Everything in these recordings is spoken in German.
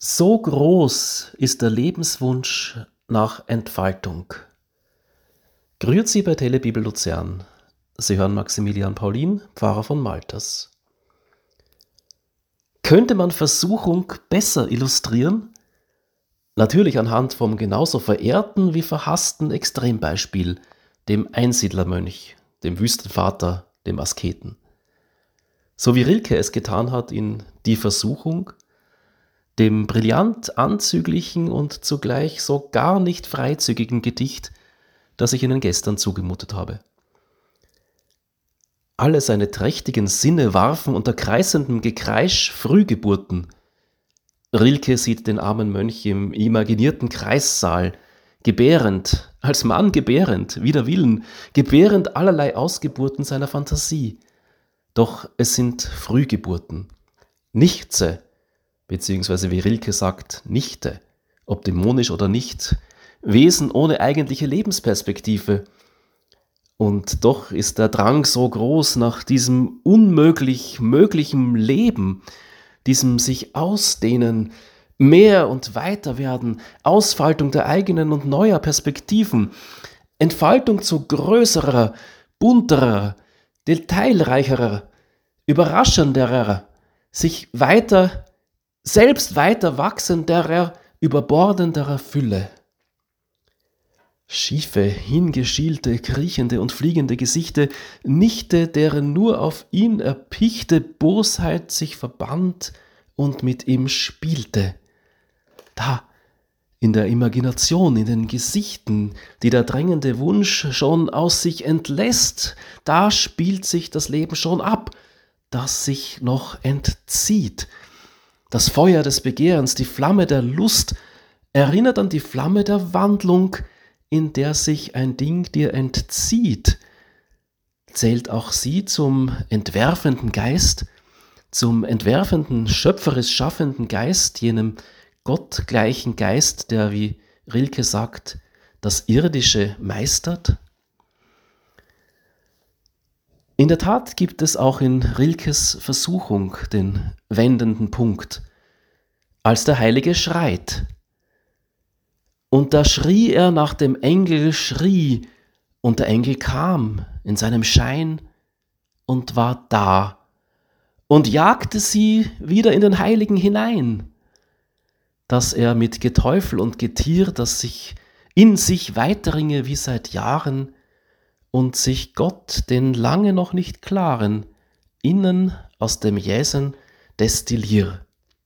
So groß ist der Lebenswunsch nach Entfaltung. Grüezi bei Telebibel Luzern. Sie hören Maximilian Paulin, Pfarrer von Malters. Könnte man Versuchung besser illustrieren? Natürlich anhand vom genauso verehrten wie verhassten Extrembeispiel, dem Einsiedlermönch, dem Wüstenvater, dem Asketen. So wie Rilke es getan hat in Die Versuchung, dem brillant anzüglichen und zugleich so gar nicht freizügigen Gedicht, das ich Ihnen gestern zugemutet habe. Alle seine trächtigen Sinne warfen unter kreißendem Gekreisch Frühgeburten. Rilke sieht den armen Mönch im imaginierten Kreissaal, gebärend, als Mann gebärend, wider Willen, gebärend allerlei Ausgeburten seiner Fantasie. Doch es sind Frühgeburten, Nichtse, beziehungsweise wie Rilke sagt, Nichte, ob dämonisch oder nicht, Wesen ohne eigentliche Lebensperspektive. Und doch ist der Drang so groß nach diesem unmöglich möglichen Leben, diesem sich ausdehnen, mehr und weiter werden, Ausfaltung der eigenen und neuer Perspektiven, Entfaltung zu größerer, bunterer, detailreicherer, überraschenderer, sich weiter, selbst weiter wachsenderer, überbordenderer Fülle. Schiefe, hingeschielte, kriechende und fliegende Gesichte, Nichte, deren nur auf ihn erpichte Bosheit sich verband und mit ihm spielte. Da, in der Imagination, in den Gesichten, die der drängende Wunsch schon aus sich entlässt, da spielt sich das Leben schon ab, das sich noch entzieht. Das Feuer des Begehrens, die Flamme der Lust, erinnert an die Flamme der Wandlung, in der sich ein Ding dir entzieht. Zählt auch sie zum entwerfenden Geist, zum entwerfenden, schöpferisch schaffenden Geist, jenem gottgleichen Geist, der, wie Rilke sagt, das Irdische meistert? In der Tat gibt es auch in Rilkes Versuchung den wendenden Punkt, als der Heilige schreit. Und da schrie er nach dem Engel, schrie, und der Engel kam in seinem Schein und war da und jagte sie wieder in den Heiligen hinein, dass er mit Geteufel und Getier, das sich in sich weiterringe wie seit Jahren und sich Gott den lange noch nicht klaren innen aus dem Jäsen destillier.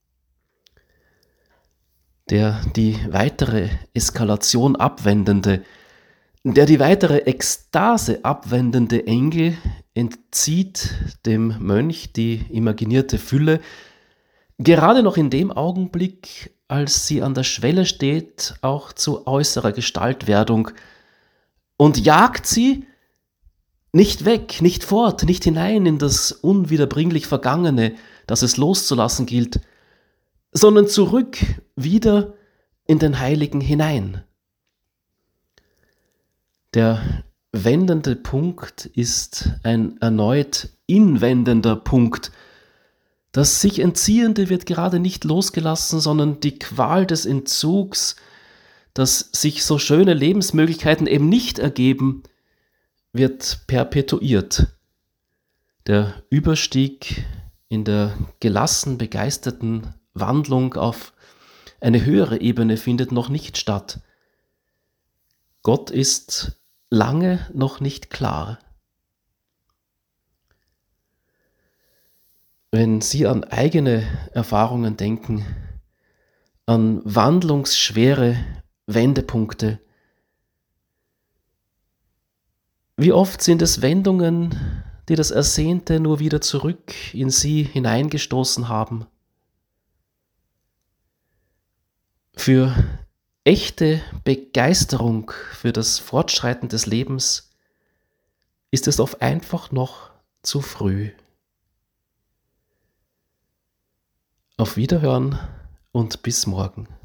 Der die weitere Eskalation abwendende, der die weitere Ekstase abwendende Engel entzieht dem Mönch die imaginierte Fülle, gerade noch in dem Augenblick, als sie an der Schwelle steht, auch zu äußerer Gestaltwerdung, und jagt sie nicht weg, nicht fort, nicht hinein in das unwiederbringlich Vergangene, das es loszulassen gilt, sondern zurück wieder in den Heiligen hinein. Der wendende Punkt ist ein erneut inwendender Punkt. Das sich Entziehende wird gerade nicht losgelassen, sondern die Qual des Entzugs, dass sich so schöne Lebensmöglichkeiten eben nicht ergeben, wird perpetuiert. Der Überstieg in der gelassen begeisterten Wandlung auf eine höhere Ebene findet noch nicht statt. Gott ist lange noch nicht klar. Wenn Sie an eigene Erfahrungen denken, an wandlungsschwere Wendepunkte, wie oft sind es Wendungen, die das Ersehnte nur wieder zurück in Sie hineingestoßen haben? Für echte Begeisterung für das Fortschreiten des Lebens ist es oft einfach noch zu früh. Auf Wiederhören und bis morgen.